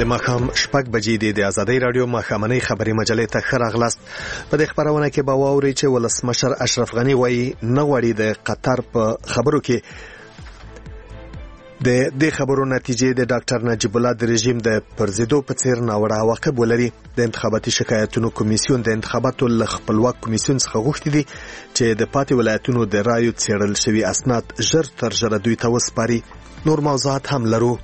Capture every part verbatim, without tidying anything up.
ماښام شپږ بجې دي. د ازادۍ راډیو ماښامنۍ خبري مجلې ته ښه راغلاست. په دې خبرونه کې به واورئ چې ولسمشر اشرف غني وایي نه غواړي د قطر په خبرو کې د دې خبرو نتیجې د ډاکټر نجیب الله د رژیم د پرزیدو په څیر ناوړه عواقب ولري. د انتخاباتي شکایتونو کمیسیون د انتخاباتو له خپلواک کمیسیون څخه غوښتي دي چې د پاتې ولایتونو د رایو څېړل شوي اسناد ژر تر ژره دوی ته وسپاري. نور موضوعات هم لرو.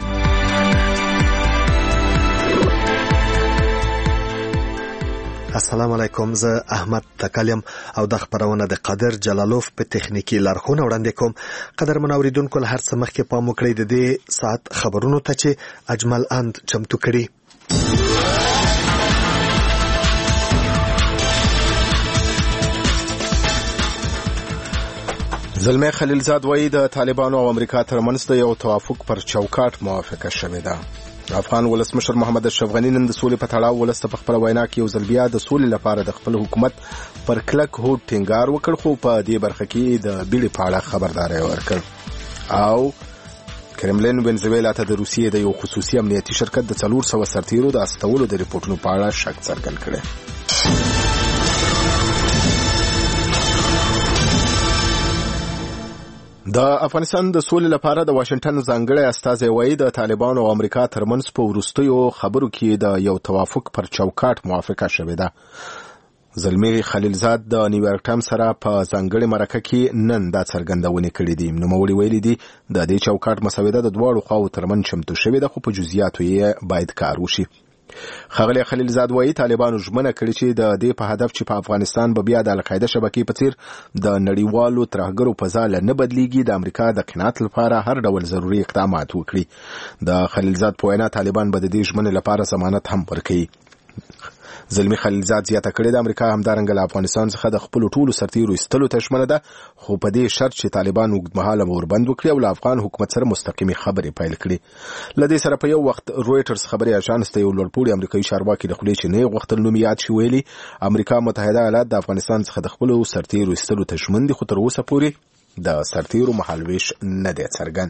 السلام علیکم، زه احمد تکلم او د خبرونه د قادر جلالوف په تخنیکی لارښوونه وړاندې کوم. قدرمن اوریدونکو، له هر څه مخکې پام وکړئ د دې ساعت خبرونو ته چې اجمل اند چمتو کړي. زلمه خلیلزاد وایي د طالبانو او امریکا ترمنځ د یو توافق پر چوکاټ موافقه شوې ده. افغان ولسمشر محمد اشرف غني نن د سولې په تړاو ولسته په خپل وینا کې یو ځل بیا د سولې لپاره د خپل حکومت پر کلک هوډ ټینګار وکړ، خو په دې برخه کې د بیړې په اړه خبرداري ورکړ او کرملین وینزویلا ته د روسیې د یو خصوصي امنیتي شرکت د څلور سوه سرتیرو د استولو د ریپورتونو په اړه شک څرګند کړی. د افغانستان د سولې لپاره د واشنگټن ځانګړی استازی وایي د طالبانو او امریکا ترمنځ په وروستیو خبرو کې د یو توافق پر چوکاټ موافقه شوې ده. زلمي خلیلزاد د نیویارک ټایمز سره په ځانګړي مرکه کې نن دا څرګندونه کړې دي. نوموړي ویلي دي د دې چوکاټ مسوده د دواړو خواو ترمنځ چمتو شوې ده، خو په جزئیاتو یې باید کار وشي. ښاغلی خلیلزاد وایي طالبانو ژمنه کړې چې د دې په هدف چې په افغانستان به بیا د القاعده شبکې په څیر د نړیوالو ترهګرو په ځاله نه بدلیږي، د امریکا د قناعت لپاره هر ډول ضروري اقدامات وکړي. د خلیلزاد په وینا طالبان به د دې ژمنې لپاره ضمانت هم ورکوي. زلمي خلیلزاد زیاته کړې د امریکا همدارنګه له افغانستان څخه د خپلو ټولو سرتیرو ایستلو ته ژمنه ده، خو په دې شرط چې طالبان اوږدمهاله اوربند وکړي او له افغان حکومت سره مستقیمې خبرې پیل کړي. له دې سره په یو وخت رویټرز خبري اژانس ته یو لوړپوړي امریکایي چارواکي د خولې چې نه یې غوښتل نوم یاد شي ویلي امریکا متحده ایالات د افغانستان څخه د خپلو سرتیرو ایستلو ته ژمن دي، خو تر اوسه پورې د سرتیرو مهالویش نه دی څرګند.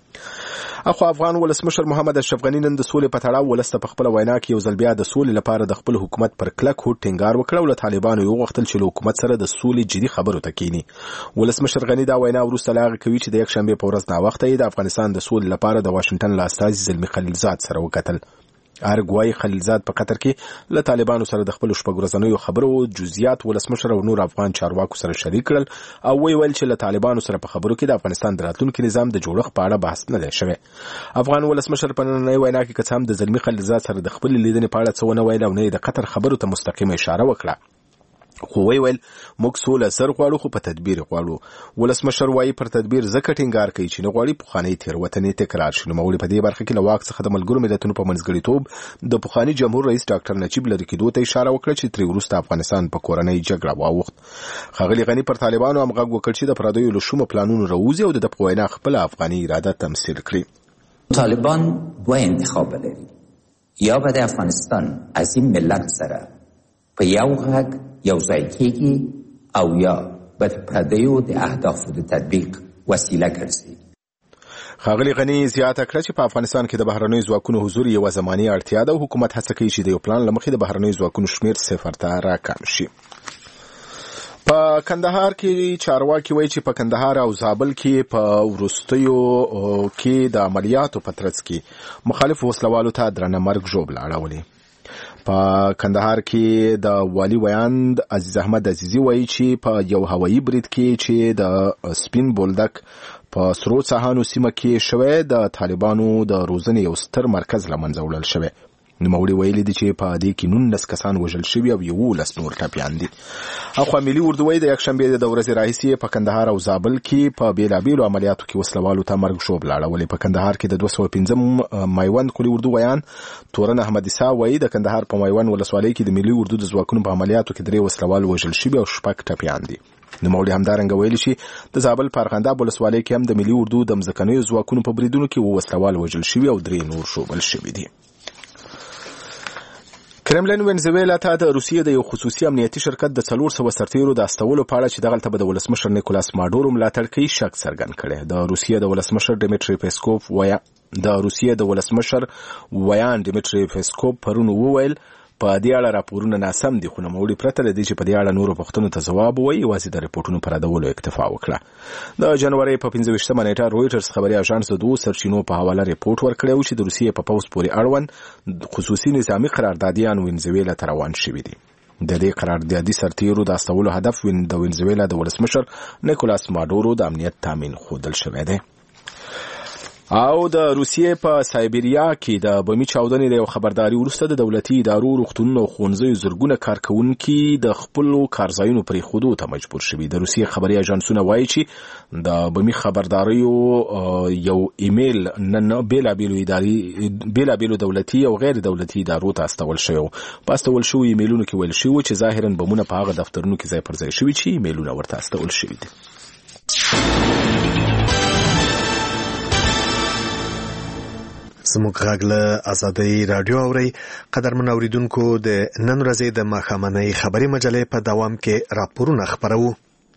اخو افغان ولسمشر محمد اشرف غني نن د سولې په تړاو ولسته په خپل وینا کې یو ځل بیا د سولې لپاره د خپل حکومت پر کلک هوډ ټینګار وکړ او له طالبانو یو غوښتل چې له حکومت سره د سولې جدي خبرو ته کینی. ولسمشر غني دا وینا وروسته لا کوي چې د یک شنبه په ورځ نا وخت یې د افغانستان د سولې لپاره د واشنگټن له استازي زلمي خلیلزاد سره وکتل. ارګوای خلیلزاد په قطر کې له طالبانو سره د خپل شپږ ورځنیو خبرو جزئیات ولسمشر او نور افغان چارواکو سره شریک کړل او وی ویل چې له طالبانو سره په خبرو کې د افغانستان د راتلونکي نظام د جوړښت په اړه بحث نه دی شوی. افغان ولسمشر په نننۍ وینا کې که څه هم د زلمي خلیلزاد سره د خپل لیدنې په اړه څه ونه ویل او نه د قطر خبرو ته مستقیمه اشاره وکړه، خو وی ویل موږ سوله زر غواړو خو په تدبیر غواړو. ولسمشر وایي پر تدبیر ځکه ټینګار کوي چې نه غواړي پخوانۍ تېروتنې تکرار شي. نوموړي په دې برخه کې له واک څخه د ملګرو ملتونو په منځګړیتوب د پخواني جمهور رئیس ډاکټر نجیب لرې کېدو ته اشاره وکړه چې ترې وروسته افغانستان په کورنۍ جګړه واوښت. ښاغلي غني پر طالبانو هم غږ وکړ چې د پردیو له شومو پلانونو راوځي او د ده په وینا خپله افغاني اراده تمثیل کړي. طالبان دوه انتخاب لري، یا به د افغانستان از این ملت سره په یو غږ یو ځای کېږي او یا به د پردیو د اهدافو د تطبیق وسیله ګرځي. ښاغلي غني زیاته کړه چې په افغانستان کې د بهرنیو ځواکونو حضور یوه زماني اړتیا ده او حکومت هڅه کوي چې د یو پلان له مخې د بهرنیو ځواکونو شمېر صفر ته راکم شي. په کندهار کې چارواکي وایي چې په کندهار او زابل کې په وروستیو کې د عملیاتو په ترڅ کې مخالف وسلوالو ته درنه مرګ ژوبله اړولې. په کندهار کې د والی ویاند عزیز احمد عزیزی وایي چې په یو هوایي برید کې چې د سپین بولدک په سرو څاهانو سیمه کې شوی د طالبانو د روزنې یو ستر مرکز له منځه وړل شوی. نوموړي ویلي دي چې په دې کې نولس کسان وژل شوي او یولس نور ټپیان دي. اخوا ملي اردو وایي د یکشنبې د ورځې راهیسې په کندهار او زابل کې په بېلابېلو عملیاتو کې وسلوالو ته مرګ ژوبله اړولې. په کندهار کې د دوه سوه پنځم میوند کلي اردو ویان تورن احمد عیسی وایي د کندهار په میوند ولسوالۍ کې د ملي اردو د ځواکونو په عملیاتو کې درې وسلوال وژل شوي او شپږ ټپیان دي. نوموړي همدارنګه ویلي چې د زابل په ارغنداب ولسوالۍ کې هم د ملي اردو د مځکنیو ځواکونو په بریدونو کې اووه وسلوال وژل شوي او درې نور ژوبل شوي دي. کرملین وینزویلا ته د روسیې د یو خصوصي امنیتي شرکت د څلور سوه سرتیرو د استولو په اړه چې دغلته به د ولسمشر نیکولاس ماډورو ملاتړ کوي شک څرګند کړی. د روسیې د ولسمشر ډیمیټری پیسکوف ویا د روسیې د ولسمشر ویان ډیمیټری پیسکوف پرون وویل په دې اړه راپورونه ناسم دي، خو نوموړي پرته له دې چې په دې اړه نورو پوښتنو ته ځواب ووایي یوازې د رپورټونو پر ردولو اکتفا وکړه. د جنوري په پنځه ویشتمه نیټه رویټرز خبري اژانس د دوو سرچینو په حواله رپورټ ورکړی و چې د روسیې په پوځ پورې اړوند خصوصي نظامي قراردادیان وینزویلا ته روان شوي دي. د دې قراردادي سرتیرو د استولو هدف د وینزویلا د ولسمشر نیکولاس ماډورو د امنیت تامین ښودل شوی دی. او د روسیې په سایبریا کې د بمي چاودنې د یو خبرداري وروسته د دولتي ادارو روغتونونو او ښوونځیو زرګونه کارکوونکي د خپلو کارځایونو پرېښودو ته مجبور شوي. د روسیې خبري اژانسونه وایي چې د بمي خبرداریو یو ایمیل نن بېلابېلو اداري بېلابېلو دولتي او غیر دولتي ادارو ته استول شوی و. په استول شوي ایمیلونو کې ویل شوي چې ظاهراً بمونه په هغه دفترونو کې ځای پر ځای شوي چې ایمیلونه ورته استول شوي دي. زموږ غږ له آزادۍ راډیو اورئ. قدرمن اوریدونکو، د نن ورځې د ماښامنۍ خبري مجلې په دوام کې راپورونه خپروو.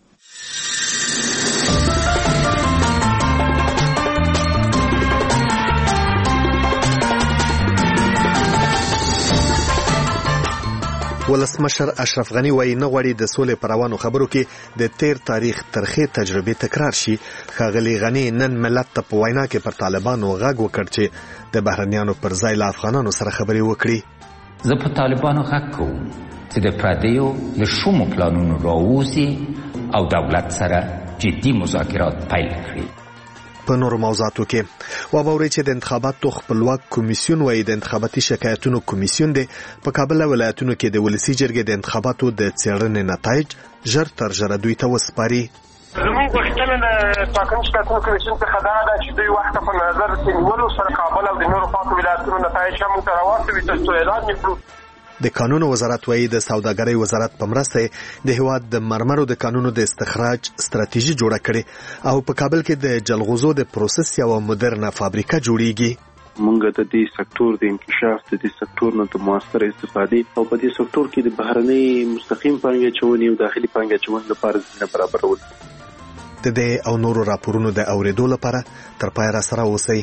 ولسمشر اشرف غنی وایي نه غواړي د سولې پر روانو خبرو کې د تیر تاریخ ترخې تجربې تکرار شي. ښاغلي غنی نن ملت ته په وینا کې پر طالبانو غږ وکړ چې د بهرنیانو پر ځای له افغانانو سره خبرې وکړي. زه په طالبانو غږ کوم چې د پردیو له شومو پلانونو راووځي او دولت سره جدي مذاکرات پیل کړي. په نورو موضوعاتو کې وبوري چې د انتخاباتو خپلواک کمیسیون وایي د انتخاباتي شکایتونو کمیسیون دی په کابل ولایتونو کې د ولسی جرګې د انتخاباتو د څېړنې نتایج ژر تر ژره دوی ته وسپاري. زموږ غوښتنه د ټاکنې شکایتونو کمیسیون څخه دا ده چې دوی وخت په نظر کې نیولو سره کابل او د نورو پاتې ولایتونو نتایج هم ته راواستوي تر څو اعلان وکړو. د قانون وزارت وایي د سوداګرۍ وزارت په مرسته د هیواد د مرمرو د قانونو د استخراج ستراتیژي جوړه کړې او په کابل کې د جلغوزو د پروسس یو مدرنه فابریکه جوړیږي. مونږ د دې سکتور د انکشاف د دې سکتور نه د موثر استفادې او په دې سکتور کې د بهرنۍ مستقیم پانګې اچونې او داخلي پانګې اچونې لپاره زمینه برابرول. د دې او نورو راپورونو د اوریدو لپاره تر پای را سره اوسئ.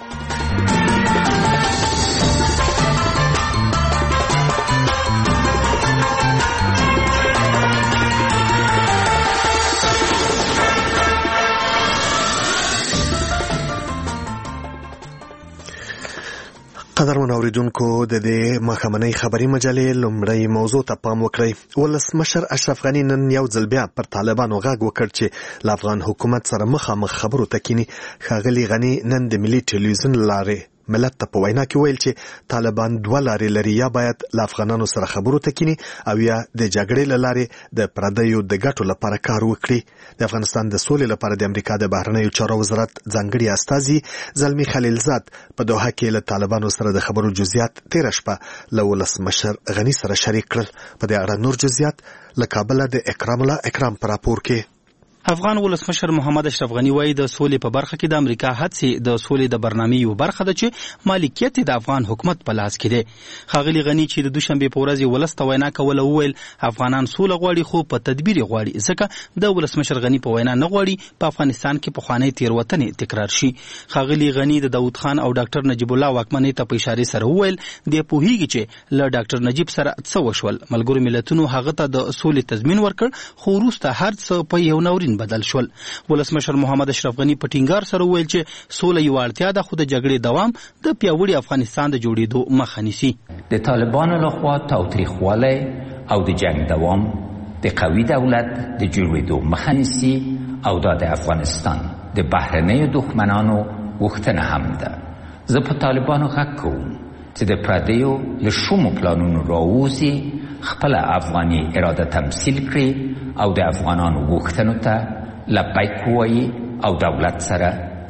قدرمن اوریدونکو، د دې ماښامنۍ خبري مجلې لومړی موضوع ته پام وکړئ. ولسمشر اشرف غنی نن یو ځل بیا پر طالبانو غږ وکړ چې له افغان حکومت سره مخامخ خبرو ته کینی. ښاغلي غنی نن د ملي ټلویزیون لارې ملت ته په وینا کې ویل چې طالبان دوه لارې لري، یا باید له افغانانو سره خبرو ته کینی او یا د جګړې له لارې د پردیو د ګټو لپاره کار وکړي. د افغانستان د سولې لپاره د امریکا د بهرنیو چارو وزارت ځانګړي استازي زلمی خلیلزاد په دوحه کې له طالبانو سره د خبرو جزئیات تیر شپه له ولسمشر غنی سره شریک کړل. په دې اړه نور جزئیات له کابل د اکرام الله اکرام پر راپور کې. افغان ولسمشر محمد اشرف غنی وایي د سولې په برخه کې د امریکا هڅې د سولې د برنامې یو برخه ده چې مالکیت د افغان حکومت په لاس کې دی. ښاغلي غنی چې د دوشنبه په ورځ ولس ته وینا کوله وویل افغانان سوله غواړي خو په تدبیر غواړي، ځکه د ولسمشر غنی په وینا نه غواړي په افغانستان کې پخوانۍ تېروتنې تکرار شي. ښاغلي غنی د داود خان او ډاکټر نجیب الله واکمنۍ ته په اشاره سره وویل د پوهیږي چې له ډاکټر نجیب سره څه وشول. ملګرو ملتونو هغه ته د سولې تضمین ورکړ خو وروسته هر څه په یو ناورین بدل شول. ولسمشر محمد اشرف غنی په ټینګار سره وویل چې سوله یو اړتیا ده خو د جګړې دوام د پیاوړي افغانستان د جوړېدو مخه نیسي. د طالبانو لخوا تاوتریخوالی او د جنگ دوام د قوي دولت د جوړېدو مخه نیسي او دا د افغانستان د بهرنیو دښمنانو غوښتنه هم ده. زه په طالبانو غږ کوم چې د پردیو له شومو پلانونو راووځي، خپله افغاني اراده تمثیل کړي او د افغانانو غوښتنو ته لبیک ووایي او دولت سره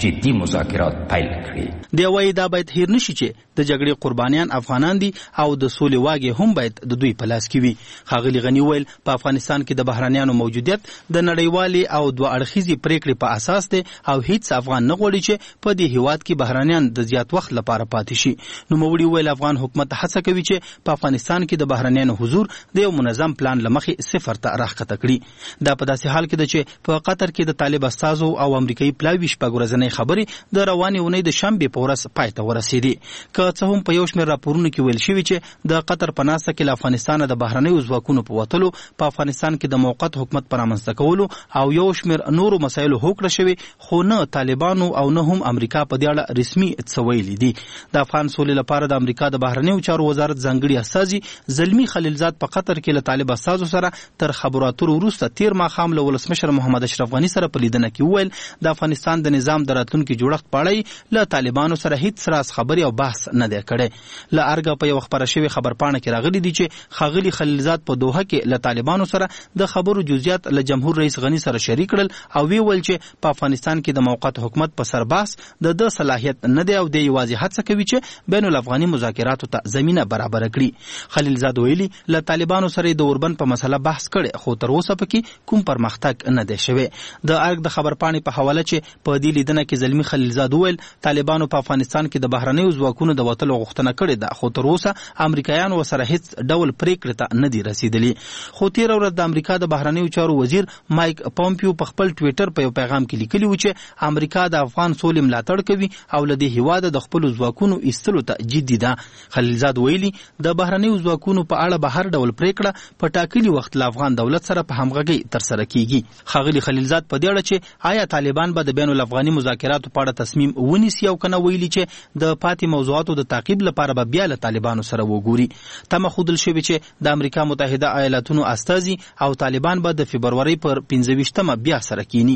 جدي مذاکرات پیل کړي. دی وايي دا باید هیر نشي چې د جګړې قربانیان افغانان دي او د سولې واګې هم باید د دوی په لاس کې وي. ښاغلي غني ویل په افغانستان کې د بهرانیانو موجودیت د نړیوالې او دوه اړخیزې پریکړې په اساس دی او هیڅ افغان نه غواړي چې په دې هیواد کې بهرانیان د زیات وخت لپاره پاتې شي. نوموړي ویل افغان حکومت هڅه کوي چې په افغانستان کې د بهرانیانو حضور د یو منظم پلان له مخې صفر ته راښکته کړي. دا په داسې حال کې ده چې په قطر کې د طالب استازو او امریکایي پلاوي شپږ ورځنۍ خبرې د روانې اونۍ د شنبې په ورځ پای ته ورسېدې. که څه هم په یو شمېر راپورونو کې ویل شوي چې د قطر په ناسته کې له افغانستانه د بهرنیو ځواکونو په وتلو په افغانستان کې د موقت حکومت په رامنځته کولو او یو شمېر نورو مسایلو هوکړه شوې، خو نه طالبانو او نه هم امریکا په دې اړه رسمي څه ویلي دي. د افغان سولې لپاره د امریکا د بهرنیو چارو وزارت ځانګړي استازي زلمي خلیلزاد په قطر کې له طالب استازو سره تر خبرو اترو وروسته تیر ماښام له ولسمشر محمد اشرف غني سره په لیدنه کې وویل د افغانستان د نظام د راتلونکي جوړښت په اړه له طالبانو سره هیڅ راز خبرې او بحث نه دی کړی. له ارګه په یو خبره شوې خبرپاڼه کې راغلي دي چې ښاغلي خلیلزاد په دوحه کې له طالبانو سره د خبرو جزئیات له جمهور رئیس غني سره شریک کړل او وی ویل چې په افغانستان کې د موقت حکومت په سر بحث د د صلاحیت نه دی او د یوازې هڅه کوي چې بین الافغاني مذاکراتو ته زمینه برابر کړي. خلیلزاد ویلي له طالبانو سره د اوربند په مسله بحث کړي، خو تر اوسه پکې کوم پرمختګ نه دی شوی. د ارګ د خبرپاڼې په حواله چې په دې لیدنه کې زلمي خلیلزاد ویل طالبانو په افغانستان کې د بهرنیو ځواکونو د وتلو غوښتنه کړې ده، خو تر اوسه امریکایانو ورسره هیڅ ډول پریکړې ته نه دي رسیدلي. خو تېره ورځ د امریکا د بهرنیو چارو وزیر مایک پومپیو په خپل ټویټر په یو پیغام کې لیکلي و چې امریکا د افغان سولې ملاتړ کوي او له دې هیواده د خپلو ځواکونو ایستلو ته جدي ده. خلیلزاد ویلي د بهرنیو ځواکونو په اړه به هر ډول پریکړه په ټاکلي وخت له افغان دولت سره په همغږۍ ترسره کیږي. ښاغلي خلیلزاد په دې اړه چې آیا طالبان به د بین الافغاني مذاکراتو په اړه تصمیم ونیسي او کنه ویلي چې د پاتې موضوعاتو د تعقیب لپاره به بیا له طالبانو سره وګوري. تمه ښودل شوې چې د امریکا متحده ایالاتونو استازي او طالبان به د فبرورۍ پر پنځه ویشتمه بیا سره کینی.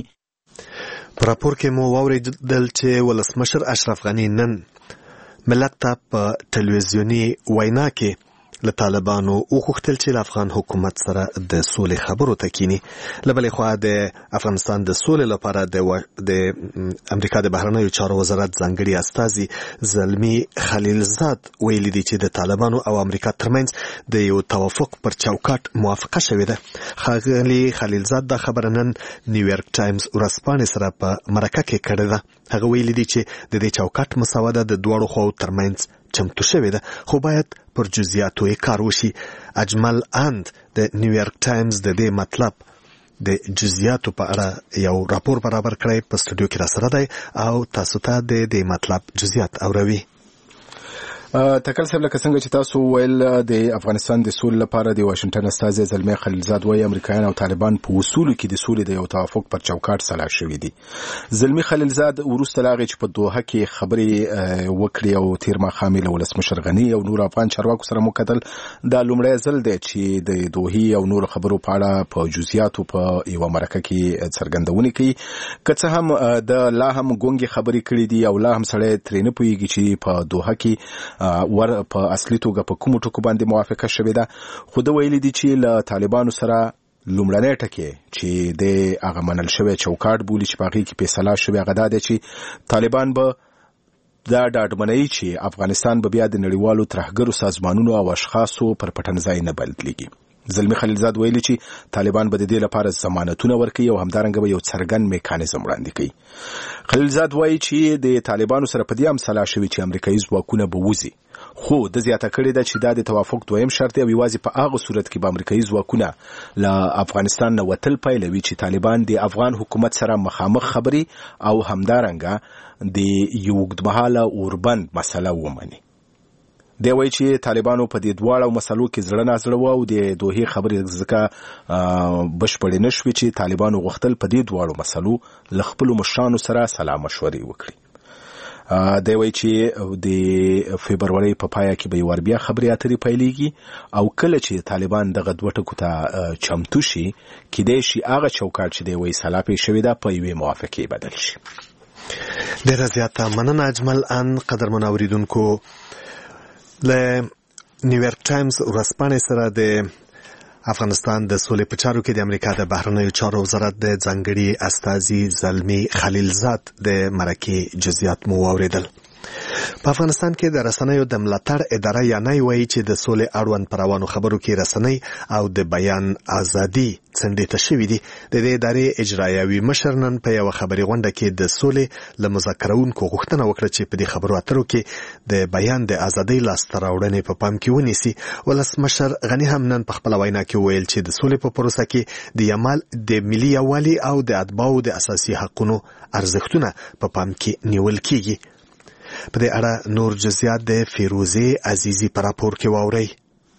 په راپور کې مو واورېدل چې ولسمشر اشرف غني نن ملت ته په ټلویزیوني وینا کې له طالبانو وغوښتل چې له افغان حکومت سره د سولې خبرو ته کینی. له بلې خوا د افغانستان د سولې لپاره د امریکا د بهرنیو چارو وزارت ځانګړي استازي زلمي خلیلزاد ویلي دي چې د طالبانو او امریکا ترمنځ د یو توافق پر چوکاټ موافقه شوې ده. ښاغلي خلیلزاد دا خبره نن نیویارک ټایمز ورځپاڼې سره په مرکه کې کړې ده. هغه ویلي دي چې د دې چوکاټ مسوده د دواړو خواو ترمنځ چمتو شوې ده، خو باید پر جزئیاتو یې کار وشي. اجمل اند د نیویارک ټایمز د دې مطلب د جزئیاتو په اړه یو راپور برابر کړی، په سټوډیو کې را سره دی او تاسو ته د دې مطلب جزئیات اوروي. تکل صاحب لکه څنګه چې تاسو ویل د افغانستان د سولې لپاره د واشنگټن استازي زلمي خلیلزاد وايي امریکایان او طالبان په اصولو کې د سولې د یو توافق پر چوکاټ سلا شوي دي. زلمي خلیلزاد وروسته لاغې چې په دوحه کې خبرې وکړي او تیر ماښام له ولسمشر غني او نور افغان چارواکو سره مکتل دا لومړی ځل دی چې د دوحې او نور خبرو په اړه په جزئیاتو په یو مرکه کې څرګندونه کوي. که څه هم د لا هم ګونګې خبرې کړې دي او لا هم سړی ترې نه پوهېږي چې په دوحه کې ور په اصلي توګه په کومو ټکو باندې موافقه شوې ده. خو د ویلي دي چې له طالبانو سره لومړنی ټکی چې د هغه منل شوی چوکاټ بولي چې په هغې کې فیصله شوې هغه دا دی چې طالبان به دا ډاډمنوي چې افغانستان به بیا د نړیوالو ترهګرو سازمانونو او اشخاصو پر پټنځای نه بدلېږي. زلمي خلیلزاد ویلي چې طالبان به د دې لپاره ضمانتونه ورکوي او همدارنګه به یو څرګند میکانیزم وړاندې کوي. خلیلزاد وایي چې د طالبانو سره په دې هم سلا شوي چې امریکایي ځواکونه به وځي، خو د زیاته کړې ده چې دا د توافق دویم شرط دی او یوازې په هغه صورت کې به امریکایي ځواکونه له افغانستان نه وتل پیلوي چې طالبان د افغان حکومت سره مخامخ خبرې او همدارنګه د یو اوږدمهاله اوربند مسله ومني. دی وایي چې طالبانو په دې دواړو مسلو کې زړه نازړه وه او د دوحې خبرې ځکه بشپړې نه شوې چې طالبانو غوښتل په دې دواړو مسلو له خپلو مشرانو سره سلا مشورې وکړي. دی وایي چې د فبرورۍ په پایه کې به یو بیا خبرې اترې پیلېږي او کله چې طالبان دغه دوه ټکو ته چمتو شي کیدای شي هغه چوکاټ چې دی وایي سلا پرې شوې ده په یوې موافقې بدل شي. ډېره زیاته مننه اجمل ان. قدرمن اوریدونکو، له نیویارک ټایمز ورځپاڼې سره د افغانستان د سولې په چارو کې د امریکا د بهرنیو چارو وزارت د ځانګړي استازي زلمي خلیلزاد د مرکې جزئیات مو واوریدل. په افغانستان کې د رسنیو د ملاتړ اداره یا نه وایي چې د سولې اړوند پر روانو خبرو کې رسنۍ او د بیان ازادي څنډې ته شوې دي. د دې ادارې اجرایوي مشر نن په یو خبري غونډه کې د سولې له مذاکرونکو غوښتنه وکړه چې په دې خبرو اترو کې د بیان د ازادۍ لاسته راوړنې په پام کې ونیسي. ولسمشر غنی هم نن په خپل وینا کې ویل چې د سولې په پروسه کې د یمال د ملي یووالي او د اتباعو د اساسي حقوقو ارزښتونه په پام کې نیول کیږي. په دې اړه نور جزئیات د فیروزه عزیزی پر راپور کې واوري.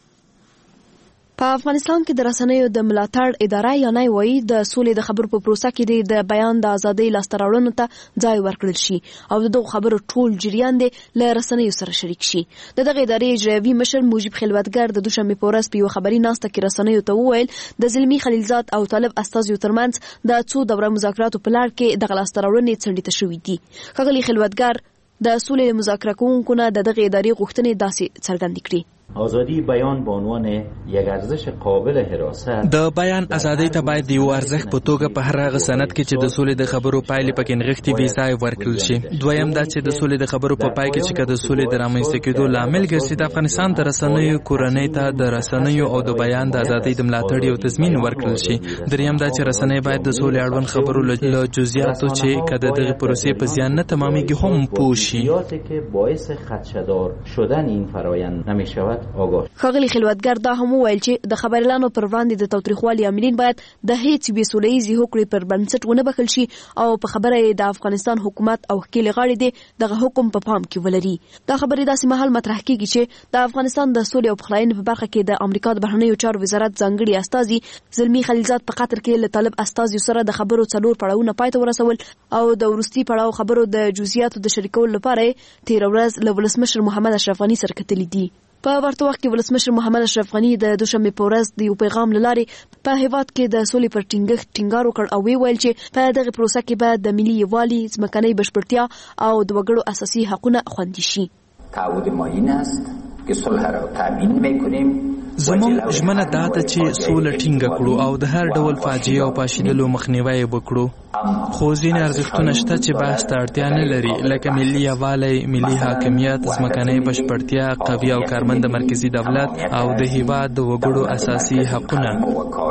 په افغانستان کې د رسنیو د ملاتړ اداره یا نه وایي د سولې د خبرو په پروسه کې د بیان د ازادۍ لاسته راوړنو ته ځای ورکړل شي او دغه خبرو ټول جریان دی له رسنیو سره شریک شي. د دغه ادارې اجرایوي مشر موجب خلوتګر د دوشنبه په ورځ په یو خبري ناسته کې رسنیو ته وویل د زلمی خلیلزاد او طالب استازیو ترمنځ د څو دوره مذاکراتو په لړ کې د لاسته راوړنې څنډې ته شوې دي. ښاغلي خلوتګر د سولې مذاکره کوونکو نه د دغه ادارې غوښتنې داسې څرګندې کړې. آزادی بیان به عنوان یک ارزش قابل حراست د بیان ازادۍ ته باید یو ارزښت په توګه په هر هغه سند کې چې د سولې د خبرو پایلې پکې نغښتې وي ځای ورکړل شي. دویم دا چې د سولې د خبرو په پای کې چې د سولې د رامنځته کېدو لامل ګرځي د افغانستان د رسنیو کورنۍ ته د رسنیو او د بیان د ازادۍ د ملاتړ یو تضمین ورکړل شي. دریم دا چې رسنۍ باید د سولې اړوند خبرو له جزئیاتو چې کده دغه پروسې په زیان نه تمامېږي هم پوه شي. که باعث خدشه‌دار شدن این فرآیند نمی‌شود آگاه. ښاغلي خلوتګر دا هم وویل چې د خبريالانو پر وړاندې د تاوتریخوالي عاملین باید د هیڅ بې سولهییزې هوکړې پر بنسټ ونه بخښل شي او په خبره یې د افغانستان حکومت او ښکېلې غاړې دې دغه حکم په پام کې ولري. دا خبرې داسې مهال مطرح کیږي چې د افغانستان د سولې او پخلاینې په برخه کې د امریکا د بهرنیو چارو وزارت ځانګړي استازي زلمی خلیلزاد په قطر کې له طالب استازیو سره د خبرو څلور پړاوونه پای ته ورسول او د وروستي پړاو خبرو د جزئیاتو د شریکولو لپاره تیر ورځ له ولسمشر محمد اشرف غني سره کتلي دي. په ورته وخت کې ولسمشر محمد اشرف غني د دوشنبه په ورځ د یو پیغام له لارې په هیواد کې د سولې پر ټینګښت ټینګار وکړ او ویل چې په دغه پروسه کې باید د ملي یووالي ځمکنۍ بشپړتیا او د وګړو اساسي حقوقونه خوندي شي. تعهد ما این است که صلح را تامین میکنیم. زموږ ژمنه دا ده چې سوله ټینګه کړو او د هر ډول فاجعې او پاشیدلو مخنیوی وکړو. خو ځینې ارزښتونه شته چې بحث ته اړتیا نه لري لکه ملي یووالی، ملي حاکمیت، ځمکنۍ بشپړتیا، قوي او کارمند مرکزي دولت او د هیواد د وګړو اساسي حقونه.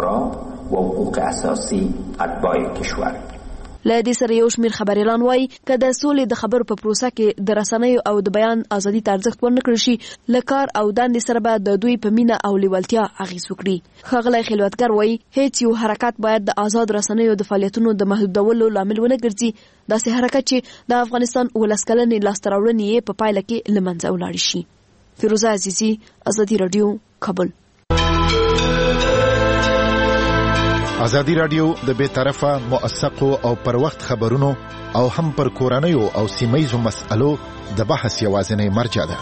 و حقوق اساسی اتباع کشور. له دې سره یو شمېر خبريالان وایي که د سولې د خبرو په پروسه کې د رسنیو او د بیان ازادي ته ارزښت ورنکړل شي له کار او دندې سره به د دوی په مینه او لیوالتیا اغېز وکړي. ښاغلی خلوتګر وایي هیڅ یو حرکت باید د آزاد رسنیو د فعالیتونو د محدودولو لامل ونه ګرځي، داسې حرکت چې د افغانستان ولس کلنې لاسته راوړنې یې په پایله کې له منځه ولاړې شي. فیروزه عزیزی، ازادي راډیو، کابل. ازادي راډیو د بې طرفه موثقو او پر وخت خبرونو او هم پر کورنیو او سیمه‌یزو مسألو د بحث یوازینی مرجع ده.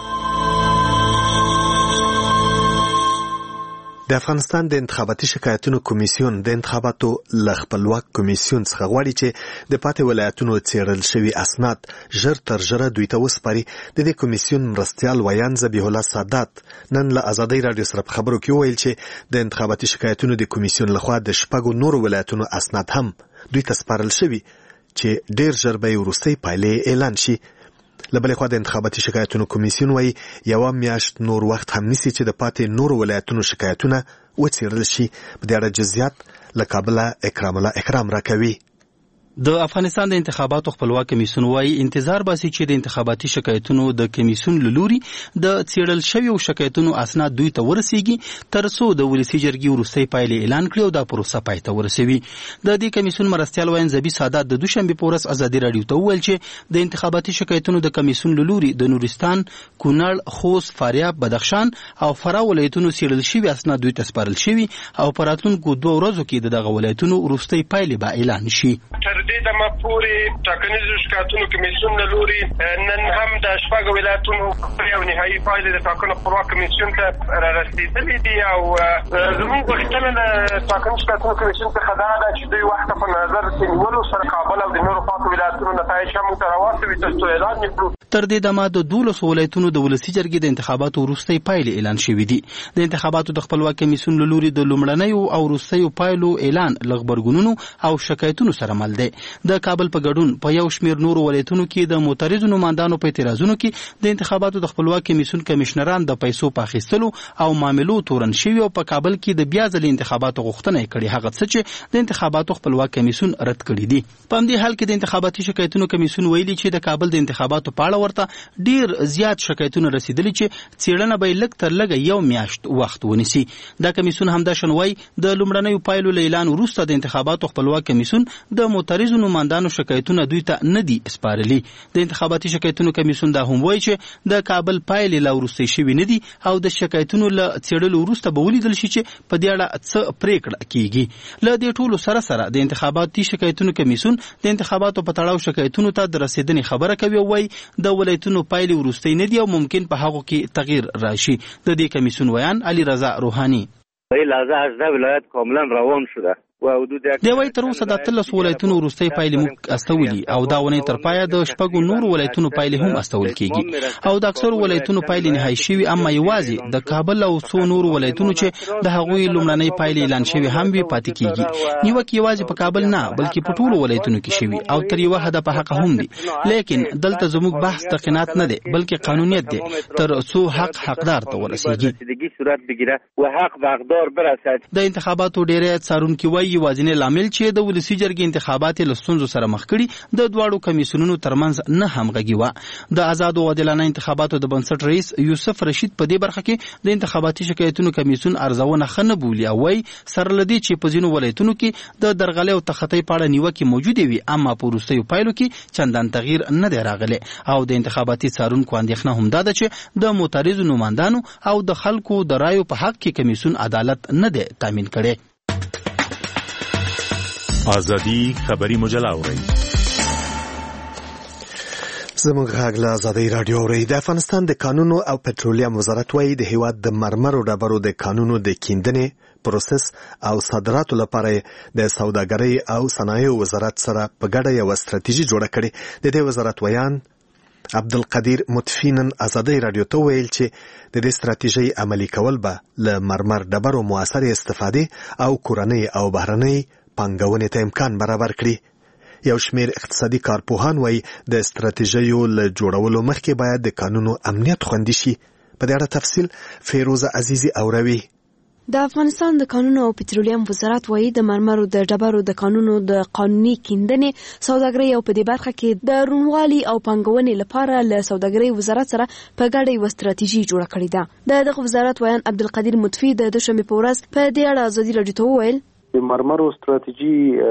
د افغانستان د انتخاباتي شکایتونو کمیسیون د انتخاباتو له خپلواک کمیسیون څخه غواړي چې د پاتې ولایتونو څېړل شوي اسناد ژر تر ژره دوی ته وسپاري. د دې کمیسیون مرستیال ویان ذبیح الله سادات نن له ازادۍ راډیو سره په خبرو کې وویل چې د انتخاباتي شکایتونو د کمیسیون لخوا د شپږو نورو ولایتونو اسناد هم دوی ته سپارل شوي چې ډېر ژر به یې وروستۍ پایلې اعلان شي. له بلې خوا د انتخاباتي شکایتونو کمیسیون وایي یوه میاشت نور وخت هم نیسي چې د پاتې نورو ولایتونو شکایتونه وڅېړل شي. په دې اړه جزئیات له کابله اکرام الله اکرام راکوي. د افغانستان د انتخاباتو خپلواک کمیسیون وايي انتظار باسي چې د انتخاباتي شکایتونو د کمیسیون لوري د څېړل شویو شکایتونو اسناد دوی ته ورسیږي تر څو د ولسی جرګې وروستۍ پایلې اعلان کړي او دا پروسه پای ته ورسوي. د دې کمیسیون مرستیال ویان ذبیح سادات د دوشنبه په ورځ ازادي راډیو ته وویل چې د انتخاباتي شکایتونو د کمیسیون لوري د نورستان، کونړ، خوست، فاریاب، بدخشان او فراه ولایتونو څېړل شوي اسناد دوی ته سپارل شوي او په راتلونکو دوه ورځو کې د دغه ولایتونو وروستۍ پایلې به اعلان شي. دې دمه پورې ټاکنیزو شکایتونو کمیسیون له لوري نن هم د شپږ ولایتونو یو نهایي پایلې د ټاکنو خپلواک کمیسیون ته را رسېدلې دي او زموږ غوښتنه د ټاکنیزو شکایتونو کمیسیون څخه دا ده چې دوی وخت په نظر کې نیولو سره کابل او د نورو پاتو ولایتونو نتایج هم موږ ته راواستوي تر څو اعلان وکړو. تر دې دمه د دولسو ولایتونو د ولسي جرګې د انتخاباتو وروستۍ پایلې اعلان شوې دي. د انتخاباتو د خپلواک کمیسیون له لوري د لومړنیو او وروستیو پایلو اعلان له غبرګونونو او شکایتونو سره مل دی. د کابل په ګډون په یو شمېر نورو ولایتونو کې د معترضو نمایندانو په اعتراضونو کې د انتخاباتو د خپلواک کمیسیون کمشنران د پیسو په اخیستلو او معاملو تورن شوي او په کابل کې د بیا ځلې انتخاباتو غوښتنه یې کړې، هغه څه چې د انتخاباتو خپلواک کمیسیون رد کړي دي. په همدې حال کې د انتخاباتي شکایتونو کمیسیون ویلي چې د کابل د انتخاباتو په اړه ورته ډیر زیات شکایتونه رسیدلي چې څېړنه به لږ تر لږه یو میاشت وخت ونیسي. دا کمیسیون همداشان وایي د لومړنیو پایلو له اعلان وروسته د انتخاباتو خپلواک کمیسیون د معترضو نمایندانو شکایتونه دوی ته نه دي سپارلي. د انتخاباتي شکایتونو کمیسیون دا هم وایي چې د کابل پایلې لا وروستۍ شوي نه دي او د شکایتونو له څېړلو وروسته به ولیدل شي چې په دې اړه څه پریکړه کیږي. له دې ټولو سره سره د انتخاباتي شکایتونو کمیسیون د انتخاباتو په تړاو شکایتونو ته د رسیدنې خبره کوي او وایي د ولایتونو پایلې وروستۍ نه دي او ممکن په هغو کې تغییر راشي. د دې کمیسیون ویان علي رضا روحاني لازم از ولایت کاملا روان شده دی وایي تر اوسه د اتلس ولایتونو وروستۍ پایلې موږ استولي او دا ونې تر پایه د شپږو نورو ولایتونو پایلې هم استول کیږي او د اکثرو ولایتونو پایلې نهایي شوي، اما یوازې د کابل او څو نورو ولایتونو چې د هغوی لومړنۍ پایلې اعلان شوي هم وي پاتې کیږي. نیوکې یوازې په کابل نه بلکې په ټولو ولایتونو کې شوي او تر یوه حده په حق هم دي، لیکن دلته زموږ بحث د قناعت نه دی بلکې قانونیت دی تر څو حق حقدار ته ورسیږي. د انتخاباتو ډیری څارونکي وایي یوازینی لامل چې د ولسي جرګې انتخابات له ستونزو سره مخ کړي د دواړو کمیسیونونو ترمنځ نه همغږي وه. د آزاد او عادلانه انتخاباتو د بنسټ رئیس یوسف رشید په دې برخه کې د انتخاباتي شکایتونو کمیسیون ارزونه ښه نه بولي او وایي سره له دې چې په ځینو ولایتونو کې د درغلۍ او تخطۍ په اړه نیوکې موجودې وي، اما په وروستیو پایلو کې چندان تغییر نه دی راغلی. او د انتخاباتي څارونکو اندېښنه هم دا ده چې د معترضو نمایندانو او د خلکو د رایو په حق کې کمیسیون عدالت نه دی تامین کړی. آزادی خبری مجله اورئ. زموږ غږ له ازادۍ راډیو اورئ. د افغانستان د کانونو او پټرولیم وزارت وايي د هیواد د مرمرو ډبرو د کانونو د کیندنې پروسس او صادراتو لپاره د سوداګرۍ او صنایعو وزارت سره په ګډه یو ستراتیژي جوړه کړې. د دې وزارت ویان عبدالقدیر مطفی نن ازادۍ راډیو ته ویل چې د دې ستراتیژۍ عملي کول به له مرمر ډبرو موثر استفادې او کورنۍ او بهرنۍ پانګونې ته امکان برابر کړي. یو شمېر اقتصادي کارپوهان وایي د ستراتیژیو له جوړولو مخکې باید د کانونو امنیت خوندي شي. په دې اړه تفصیل فیروزه عزیزي اوروي. د افغانستان د کانونو او پټرولیم وزارت وایي د مرمرو د ډبرو د کانونو د قانوني کیندنې، سوداګرۍ او په دې برخه کې د روڼوالي او پانګونې لپاره له سوداګرۍ وزارت سره په ګډه یوه ستراتیژي جوړه کړې ده. د دغه وزارت ویان عبدالقدیر مطفی د دوشنبې په ورځ په دې اړه ازادي راډیو ته وویل د مرمرو ستراتیژي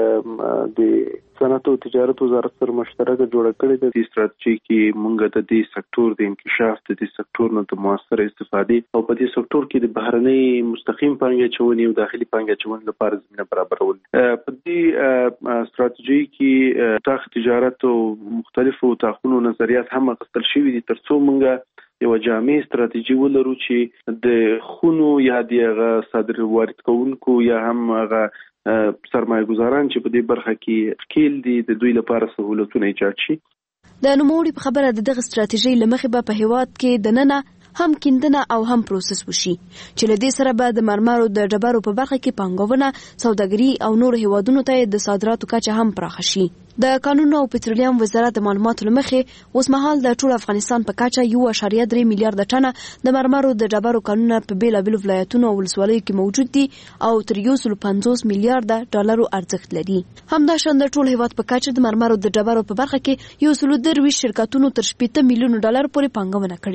د صنعت او تجارت وزارت سره مشترکه جوړه کړې ده. د ستراتیژي کې موږ د دې سکتور د انکشاف، د دې سکتور نه د موثر استفادې او په دې سکتور کې د بهرنۍ مستقیم پانګې اچونې او داخلي پانګې اچونې لپاره زمینه برابرول. په دې ستراتیژي کې تاخ تجارت او مختلفو تاخونو نظریات هم اخیستل شوي دي تر څو موږ یو جامع ستراتیژي ولرو چې د خونو یا د صادر وارد کوونکو یا هم هغه سرمایه گذاران چې په دې برخه کې ښکیل دي د دوی لپاره سهولتونه ایجاد شي. د نوموړي په خبره د دغه ستراتیژۍ له مخې به په هیواد کې د ننه هم کیندنه او هم پروسس وشي چې له دې سره به د مرمرو د ډبرو په برخه کې پانګونه، سوداګري او نور هیوادونو ته د صادراتو کچه هم پراخه شي. د کانونو او پټرولیم وزارت د معلوماتو له مخې اوس مهال د ټول افغانستان په کچه یو اعشاریه درې میلیارډ ټنه د مرمرو د ډبرو کانونه په بیلابیلو ولایتونو او ولسوالیو کې موجود دي او تر یو سل پنځوس میلیارډ ډالرو ارزښت لري. همداشان د ټول هیواد په کچه د مرمرو د ډبرو په برخه کې یو سل درویشت شرکتونو تر شپېته میلیونو ډالر پورې پانګونه کړې ده.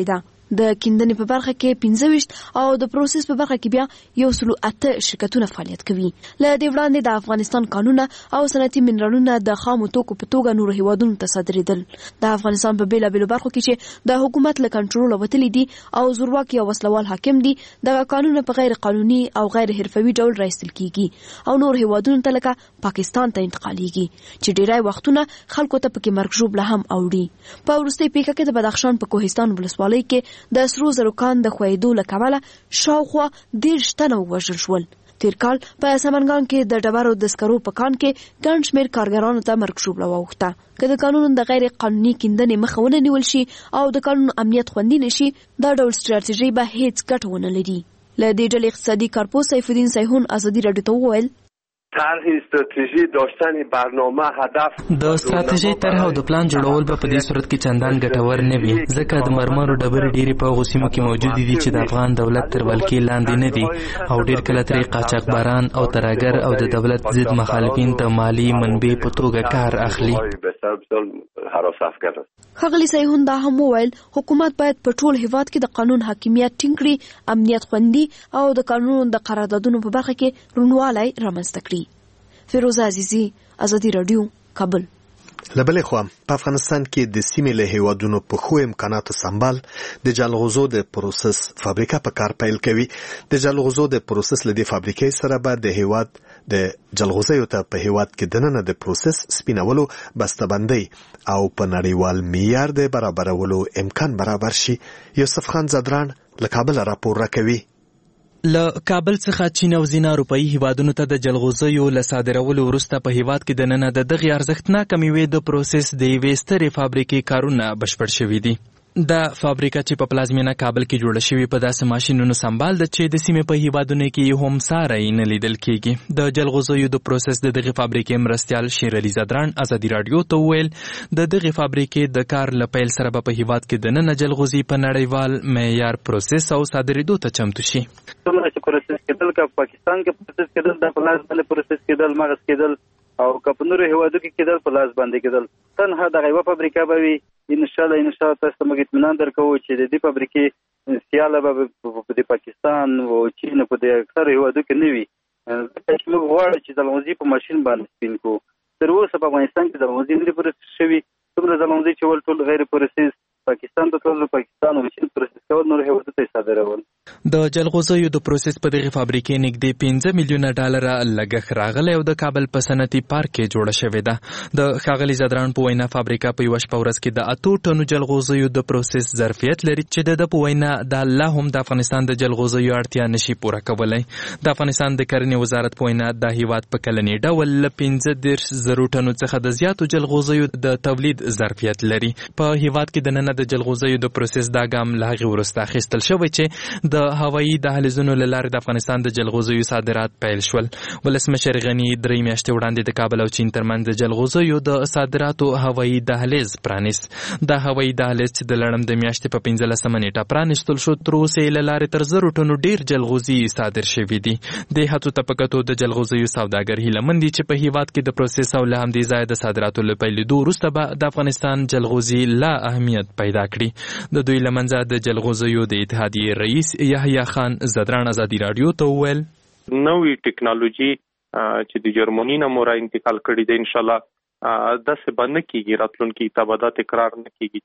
د کیندنې په برخه کې پنځه ویشت او د پروسس په برخه کې بیا یو سلو اته شرکتونه فعالیت کوي. له دې وړاندې د افغانستان کانونه او صنعتي منرالونه د خامو توکو په توګه نورو هیوادونو ته صادرېدل. د افغانستان په بیلابیلو برخو کې چې د حکومت له کنټرول وتلي دي او زورواکي او وسلوال حاکم دي، دغه کانونه په غیر قانوني او غیر حرفوي ډول راایستل کیږي او نور هیوادونو ته لکه پاکستان ته انتقالیږي چې ډیری وختونه خلکو ته پکې مرګ ژوبله هم اوړي. په وروستۍ پیښه کې د بدخشان په کوهستان ولسوالۍ کې د سرو زرو کان د ښویېدو له کبله شاوخوا دېرش تنه ووژل شول. تیر کال په سمنګان کې د ډبرو د سکرو په کان کې ګڼ شمېر کارګرانو ته مرګ ژوبله واوښته. که د قانون د غیر قانوني کیندنې مخه ونه نیول شي او د قانون امنیت خوندي نشي، دا ډول ستراتیژي به هیڅ ګټه ونه لري. له دې ډلې اقتصادي کارپوه سیف الدین سیحون ازادي راډیو ته وویل طرح استراتژی داشتن برنامه هدف د استراتیژي طرح او د پلان جوړول به په دې صورت کې چندان ګټور نه وي، ځکه د مرمرو ډبرې ډېرې په هغو سیمو کې موجودې دي چې د افغان دولت تر ولکې لاندې نه دي او ډېر کله ترې قاچاقبران او ترهګر او د دولت ضد مخالفین ته مالي منبع په توګه کار اخلي. ښاغلي سیحون دا هم وویل حکومت باید په ټول هیواد کې د قانون حاکمیت ټینګ کړي، امنیت خوندي او د قانون د قراردادونو په برخه کې روڼوالی رامنځته کړي. فیروزه عزیزی، ازادي راډیو، کابل. لبلې خوا په افغانستان کې د سیمې له هیوادونو په خو امکاناتو سمبال د جلغوزو د پروسس فابریکه په کار پیل کوي. د جلغوزو د پروسس له دې فابریکې سره به د هیواد د جلغوزیو ته په هیواد کې دننه د پروسس سپینولو بسته‌بندۍ او په نړیوال معیار د برابرولو امکان برابر شي. یوسف خان زدران له کابل راپور راکوي. له کابل څخه چین او ځینې اروپایي هیوادونو ته د جلغوزیو له صادرولو وروسته په هیواد کې دننه د دغې ارزښتناکه میوې د پروسس د یوې سترې فابریکې کارونه بشپړ شوي دي. دا فابریکه چې په پلازمینه کابل کې جوړه شوې په داسې ماشینونو سمبال ده چې د سیمې په هیوادونو کې هم ساری نه لیدل کېږي. د جلغوزیو د پروسس د دغې فابریکې مرستیال شیر علي زدران ازادي راډیو ته وویل د دغې فابریکې د کار له پیل سره به په هیواد کې دننه جلغوزي په نړیوال معیار پروسس او صادرېدو ته چمتو شي. څومره چې پروسس کېدل که په پاکستان کې پروسس کېدل دا په لاس باندې پروسس کېدل مغز کېدل او که په نورو هیوادو کې کېدل په لاس باندې کېدل. تنها دغه یوه فابریکه به وي. انشاءالله انشاءالله تاسو ته موږ اطمینان درکوو چې د دې فابریکې سیاله به د پاکستان او چین په د اکثرو هیوادو کې نه وي، ځکه چې موږ غواړو چې جلغوزي په ماشین باندې سپین کړو. تر اوسه په افغانستان کې جلغوزي نه دي پروسس شوي. څومره جلغوزي چې ول ټول غیر پروسس پاکستان ته ټول پاکستان او چین پروسس کول نور هیوادو ته صادرول. د جلغوزیو د پروسس په دغه فابریکې نږدې پنځه میلیونه ډالره لګښت راغلی او د کابل په صنعتي پارک کې جوړه شوې ده. د ښاغلي زدران په وینا فابریکه په یوه شپه ورځ کې د اتو ټنو جلغوزیو د پروسس ظرفیت لري چې د ده په وینا دا لا هم د افغانستان د جلغوزیو اړتیا نشي پوره کولی. د افغانستان د کرنې وزارت په وینا دا هیواد په کلني ډول له پنځه دېرش زرو ټنو څخه د زیاتو جلغوزیو د تولید ظرفیت لري. په هیواد کې دننه د جلغوزیو د پروسس دا ګام له هغې وروسته اخیستل شوی چې د هوایي دهلیزونو له لارې د افغانستان د جلغوزیو صادرات پیل شول. ولسمشر غني درې میاشتې وړاندې د کابل او چین ترمنځ د جلغوزیو د صادراتو هوایي دهلیز پرانیست. دا هوایي دهلیز چې د لړم د میاشتې په پنځلسمه نیټه پرانیستل شو، تر اوسه یې له لارې تر زرو ټنو ډېر جلغوزي صادر شوي دي. دې هڅو ته په کتو د جلغوزیو سوداګر هیلهمند دي چې په هیواد کې د پروسس او له همدې ځایه د صادراتو له پیلېدو وروسته به د افغانستان جلغوزي لا اهمیت پیدا کړي. د دوی له منځه د جلغوزیو د اتحادیې رئیس یحیی خان زدران ازادي راډیو ته وویل نوې ټکنالوژي چې د جرمني نه مو را انتقال کړي ده، انشاءالله داسې به نه کېږي، راتلونکي ته به دا تکرار نه کېږي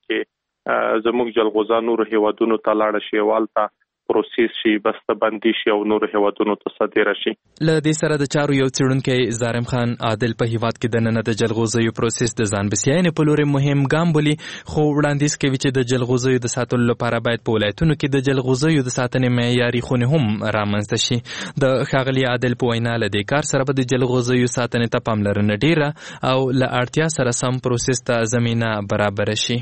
چې زموږ جلغوزه نورو هیوادونو ته لاړه شي او هلته پروسس شي، بسته‌بندي شي او نورو هیوادونو ته صادره شي. له دې سره د چارو یو څېړونکی زارم خان عادل په هیواد کې دننه د جلغوزیو پروسس د ځان بسیاینې په لورې مهم ګام بولي، خو وړاندیز کوي چې د جلغوزیو د ساتلو لپاره باید په ولایتونو کې د جلغوزیو د ساتنې معیاري خونې هم رامنځته شي. د ښاغلي عادل په وینا له دې کار سره به د جلغوزیو ساتنې ته پاملرنه ډیره او له اړتیا سره سم پروسس ته زمینه برابره شي.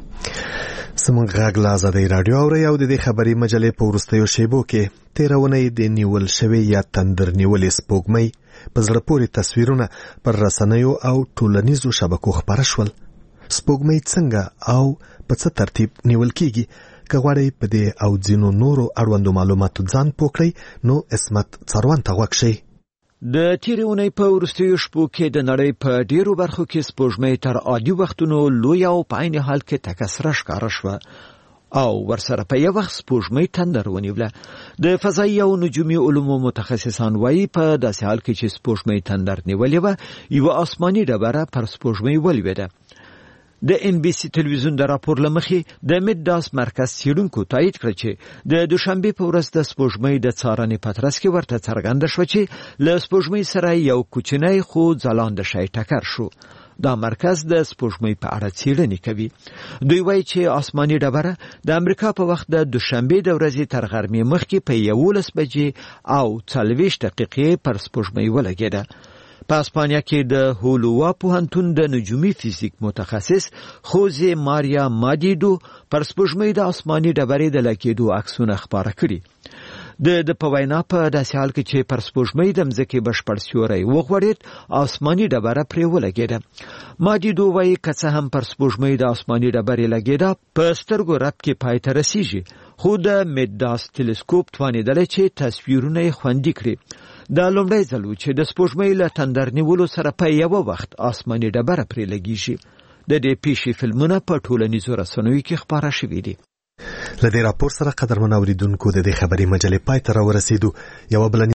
سمون غاګ لا ازادي رادیو او یو د دې خبري مجلې په ورستیو شیبو کې تیرونه د نیول شوی یا تندر نیولې سپوږمۍ په زړه پورې تصویرونه پر رسنیو او ټولنیزو شبکو خبر شول. سپوږمۍ څنګه او په څه ترتیب نیول کیږي؟ که غواړئ په دې او ځینو نورو اړوندو معلوماتو ځان پوه کړئ نو اسمت څاروان ته غوږ شئ. د تیرې اونۍ په وروستیو شپو کې د نړۍ په ډیرو برخو کې سپوږمۍ تر عادي وختونو لوی او په عین حال کې تکثره ښکاره شوه. او ورسره په یو وخت سپوږمۍ تندر ونیوله. د فضایي او نجومي علومو متخصصان وایي په داسې حال کې چې سپوږمۍ تندر نیولې وه، یوه آسماني ډبره پر سپوږمۍ ولوېده. د ان بي سي تلویزیون د راپور له مخې د میډاس مرکز څېړونکو تایید کړ چې د دوشنبې په ورځ د سپوږمۍ د څارنې په ترڅ کې ورته څرګنده شوه چې له سپوږمۍ سره یو کوچنی خو ځلانده شی ټکر شو. دا مرکز د سپوږمۍ په اړه څېړنې کوي. دوی وایي چې آسماني ډبره د امریکا په وخت د دوشنبې د ورځې تر غرمې مخکې په یولس بجې او څلوېښت دقیقې پر سپوږمۍ ولګېده. په اسپانیا کې د هولوا پوهنتون د نجومي فزیک متخصص خوزه ماریا مادیدو پر سپوږمۍ د آسماني ډبرې د لګېدو عکسونه خپاره کړي. د د په وینا په داسې حال کې چې پر سپوږمۍ د مځکې بشپړ سیوری وغوړېد، آسماني ډبره پرې ولګېده. مادیدو وایي که څه هم پر سپوږمۍ د آسماني ډبرې لګېده په سترګو رپ کې پای ته رسیږي، خو د میډاس ټلسکوپ توانېدلی چې تصویرونه یې خوندي کړي. دا لومړی ځل و چې د سپوږمۍ له تندر نیولو سره په یوه وخت آسماني ډبره پرې لګېږي. د دې پیښې فلمونه په ټولنیزو رسنیو کې خپاره شوي دي. له دې راپور سره قدرمن اوریدونکو د دې خبري مجلې پای ته راورسېدو. یوه بله